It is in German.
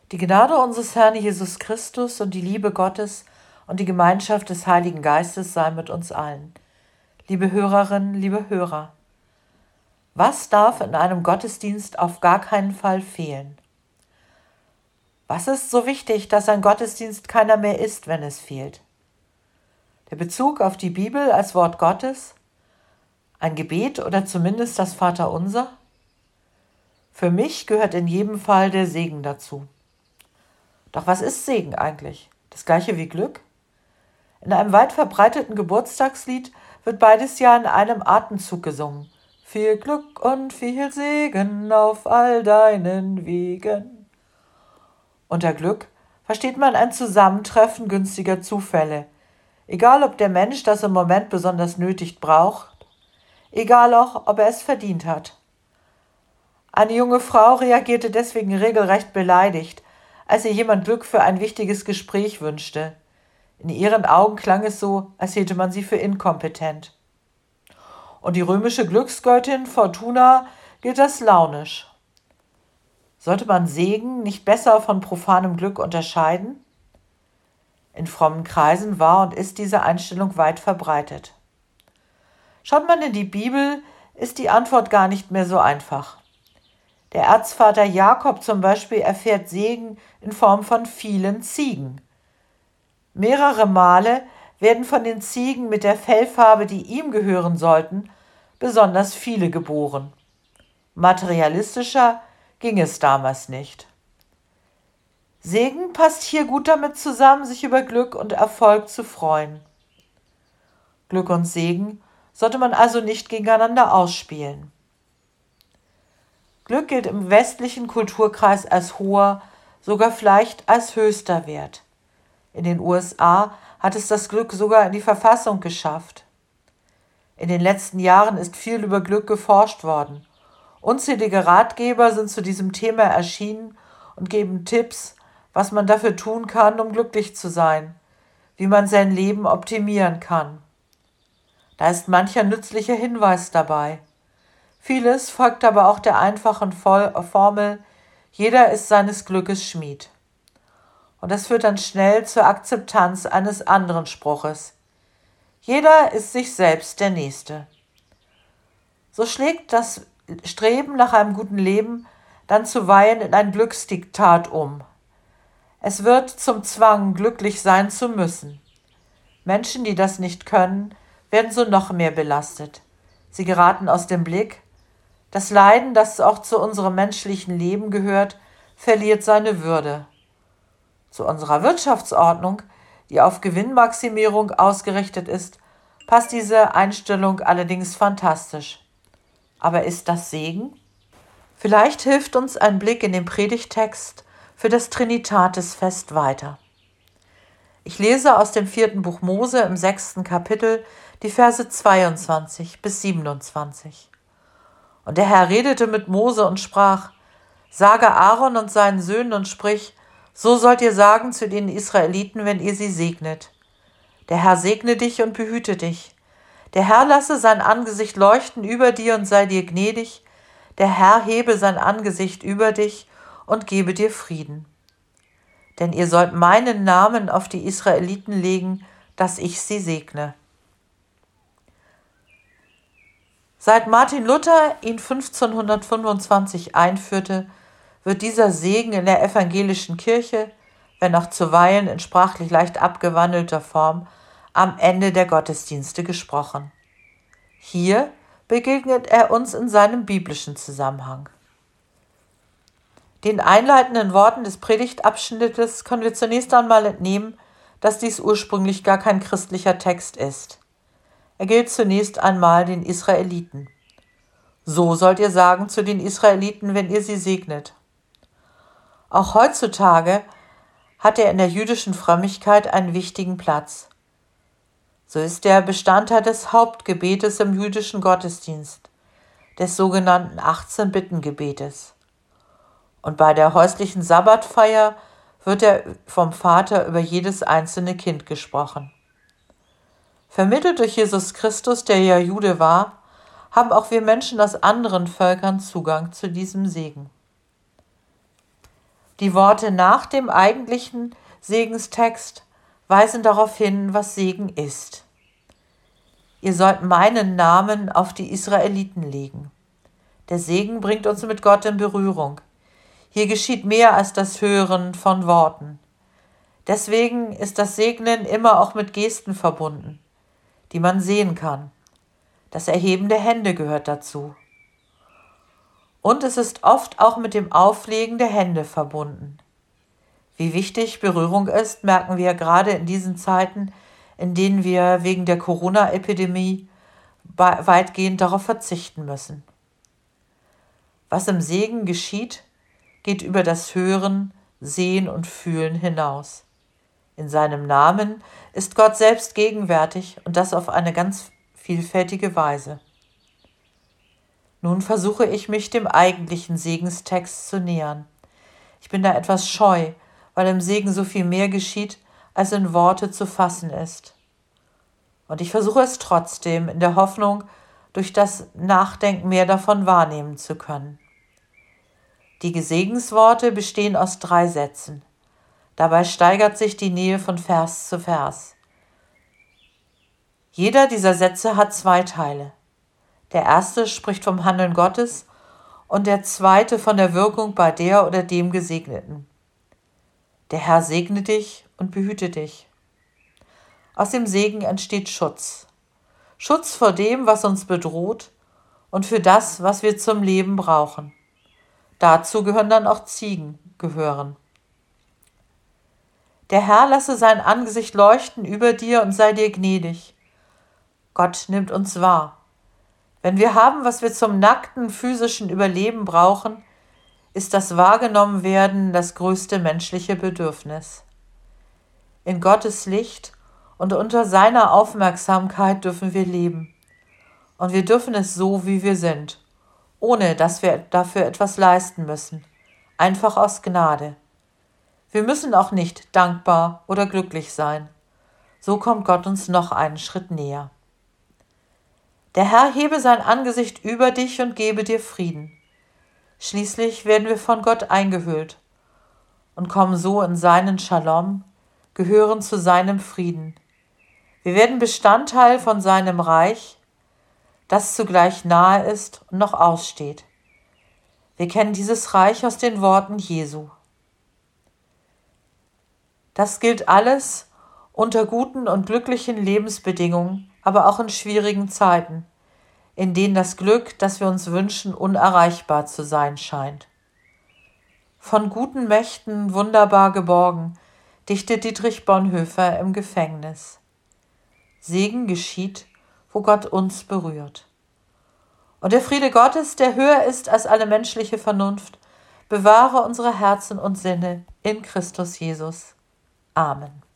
Die Gnade unseres Herrn Jesus Christus und die Liebe Gottes und die Gemeinschaft des Heiligen Geistes sei mit uns allen. Liebe Hörerinnen, liebe Hörer, was darf in einem Gottesdienst auf gar keinen Fall fehlen? Was ist so wichtig, dass ein Gottesdienst keiner mehr ist, wenn es fehlt? Der Bezug auf die Bibel als Wort Gottes? Ein Gebet oder zumindest das Vaterunser? Für mich gehört in jedem Fall der Segen dazu. Doch was ist Segen eigentlich? Das gleiche wie Glück? In einem weit verbreiteten Geburtstagslied wird beides ja in einem Atemzug gesungen. Viel Glück und viel Segen auf all deinen Wegen. Unter Glück versteht man ein Zusammentreffen günstiger Zufälle, egal ob der Mensch das im Moment besonders nötig braucht, egal auch, ob er es verdient hat. Eine junge Frau reagierte deswegen regelrecht beleidigt, als ihr jemand Glück für ein wichtiges Gespräch wünschte. In ihren Augen klang es so, als hielte man sie für inkompetent. Und die römische Glücksgöttin Fortuna gilt als launisch. Sollte man Segen nicht besser von profanem Glück unterscheiden? In frommen Kreisen war und ist diese Einstellung weit verbreitet. Schaut man in die Bibel, ist die Antwort gar nicht mehr so einfach. Der Erzvater Jakob zum Beispiel erfährt Segen in Form von vielen Ziegen. Mehrere Male werden von den Ziegen mit der Fellfarbe, die ihm gehören sollten, besonders viele geboren. Materialistischer ging es damals nicht. Segen passt hier gut damit zusammen, sich über Glück und Erfolg zu freuen. Glück und Segen sollte man also nicht gegeneinander ausspielen. Glück gilt im westlichen Kulturkreis als hoher, sogar vielleicht als höchster Wert. In den USA hat es das Glück sogar in die Verfassung geschafft. In den letzten Jahren ist viel über Glück geforscht worden. Unzählige Ratgeber sind zu diesem Thema erschienen und geben Tipps, was man dafür tun kann, um glücklich zu sein, wie man sein Leben optimieren kann. Da ist mancher nützlicher Hinweis dabei. Vieles folgt aber auch der einfachen Formel, jeder ist seines Glückes Schmied. Und das führt dann schnell zur Akzeptanz eines anderen Spruches. Jeder ist sich selbst der Nächste. So schlägt das Streben nach einem guten Leben dann zuweilen in ein Glücksdiktat um. Es wird zum Zwang, glücklich sein zu müssen. Menschen, die das nicht können, werden so noch mehr belastet. Sie geraten aus dem Blick. Das Leiden, das auch zu unserem menschlichen Leben gehört, verliert seine Würde. Zu unserer Wirtschaftsordnung, die auf Gewinnmaximierung ausgerichtet ist, passt diese Einstellung allerdings fantastisch. Aber ist das Segen? Vielleicht hilft uns ein Blick in den Predigtext für das Trinitatisfest weiter. Ich lese aus dem 4. Buch Mose im 6. Kapitel die Verse 22 bis 27. Und der Herr redete mit Mose und sprach: Sage Aaron und seinen Söhnen und sprich: So sollt ihr sagen zu den Israeliten, wenn ihr sie segnet. Der Herr segne dich und behüte dich. Der Herr lasse sein Angesicht leuchten über dir und sei dir gnädig. Der Herr hebe sein Angesicht über dich und gebe dir Frieden. Denn ihr sollt meinen Namen auf die Israeliten legen, dass ich sie segne. Seit Martin Luther ihn 1525 einführte, wird dieser Segen in der evangelischen Kirche, wenn auch zuweilen in sprachlich leicht abgewandelter Form, am Ende der Gottesdienste gesprochen. Hier begegnet er uns in seinem biblischen Zusammenhang. Den einleitenden Worten des Predigtabschnittes können wir zunächst einmal entnehmen, dass dies ursprünglich gar kein christlicher Text ist. Er gilt zunächst einmal den Israeliten. So sollt ihr sagen zu den Israeliten, wenn ihr sie segnet. Auch heutzutage hat er in der jüdischen Frömmigkeit einen wichtigen Platz. So ist er Bestandteil des Hauptgebetes im jüdischen Gottesdienst, des sogenannten 18-Bitten-Gebetes. Und bei der häuslichen Sabbatfeier wird er vom Vater über jedes einzelne Kind gesprochen. Vermittelt durch Jesus Christus, der ja Jude war, haben auch wir Menschen aus anderen Völkern Zugang zu diesem Segen. Die Worte nach dem eigentlichen Segenstext weisen darauf hin, was Segen ist. Ihr sollt meinen Namen auf die Israeliten legen. Der Segen bringt uns mit Gott in Berührung. Hier geschieht mehr als das Hören von Worten. Deswegen ist das Segnen immer auch mit Gesten verbunden, die man sehen kann. Das Erheben der Hände gehört dazu. Und es ist oft auch mit dem Auflegen der Hände verbunden. Wie wichtig Berührung ist, merken wir gerade in diesen Zeiten, in denen wir wegen der Corona-Epidemie weitgehend darauf verzichten müssen. Was im Segen geschieht, geht über das Hören, Sehen und Fühlen hinaus. In seinem Namen ist Gott selbst gegenwärtig und das auf eine ganz vielfältige Weise. Nun versuche ich mich dem eigentlichen Segenstext zu nähern. Ich bin da etwas scheu, weil im Segen so viel mehr geschieht, als in Worte zu fassen ist. Und ich versuche es trotzdem, in der Hoffnung, durch das Nachdenken mehr davon wahrnehmen zu können. Die Segensworte bestehen aus 3 Sätzen. Dabei steigert sich die Nähe von Vers zu Vers. Jeder dieser Sätze hat 2 Teile. Der erste spricht vom Handeln Gottes und der zweite von der Wirkung bei der oder dem Gesegneten. Der Herr segne dich und behüte dich. Aus dem Segen entsteht Schutz. Schutz vor dem, was uns bedroht und für das, was wir zum Leben brauchen. Dazu gehören dann auch Ziegen. Der Herr lasse sein Angesicht leuchten über dir und sei dir gnädig. Gott nimmt uns wahr. Wenn wir haben, was wir zum nackten physischen Überleben brauchen, ist das Wahrgenommenwerden das größte menschliche Bedürfnis. In Gottes Licht und unter seiner Aufmerksamkeit dürfen wir leben. Und wir dürfen es so, wie wir sind, ohne dass wir dafür etwas leisten müssen, einfach aus Gnade. Wir müssen auch nicht dankbar oder glücklich sein. So kommt Gott uns noch einen Schritt näher. Der Herr hebe sein Angesicht über dich und gebe dir Frieden. Schließlich werden wir von Gott eingehüllt und kommen so in seinen Shalom, gehören zu seinem Frieden. Wir werden Bestandteil von seinem Reich, das zugleich nahe ist und noch aussteht. Wir kennen dieses Reich aus den Worten Jesu. Das gilt alles unter guten und glücklichen Lebensbedingungen, aber auch in schwierigen Zeiten, in denen das Glück, das wir uns wünschen, unerreichbar zu sein scheint. Von guten Mächten wunderbar geborgen, dichtet Dietrich Bonhoeffer im Gefängnis. Segen geschieht, wo Gott uns berührt. Und der Friede Gottes, der höher ist als alle menschliche Vernunft, bewahre unsere Herzen und Sinne in Christus Jesus. Amen.